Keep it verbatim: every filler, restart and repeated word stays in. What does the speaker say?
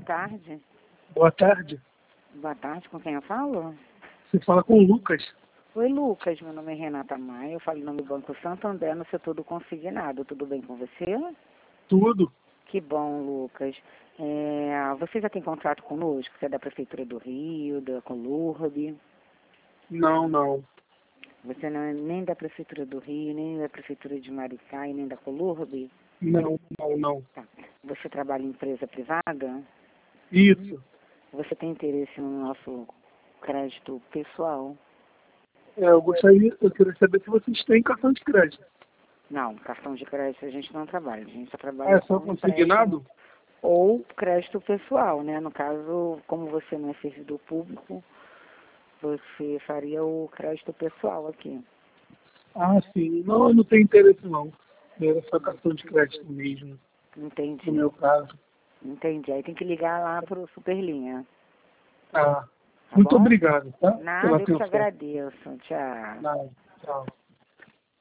tarde. Boa tarde. Boa tarde, com quem eu falo? Você fala com o Lucas. Oi, Lucas, meu nome é Renata Maia, eu falo no nome do Banco Santander, no setor do consignado. Tudo bem com você? Tudo. Que bom, Lucas. É, você já tem contrato conosco? Você é da Prefeitura do Rio, da Colurbe? Não, não. Você não é nem da Prefeitura do Rio, nem da Prefeitura de Maricá e nem da Colurbe? Não, não, não. Tá. Você trabalha em empresa privada? Isso. Você tem interesse no nosso crédito pessoal? É, eu gostaria, eu queria saber se vocês têm cartão de crédito. Não, cartão de crédito a gente não trabalha. A gente só Ah, trabalha é só com consignado? empréstimo ou crédito pessoal, né? No caso, como você não é servidor público, você faria o crédito pessoal aqui. Ah, sim. Não, eu não tenho interesse não. Era só cartão de crédito mesmo, Entendi. no meu caso. Entendi. Aí tem que ligar lá pro Superlinha. Ah, Tá muito bom? obrigado, tá? Pela Nada, eu que te atenção. agradeço. Tchau. Nada. Tchau.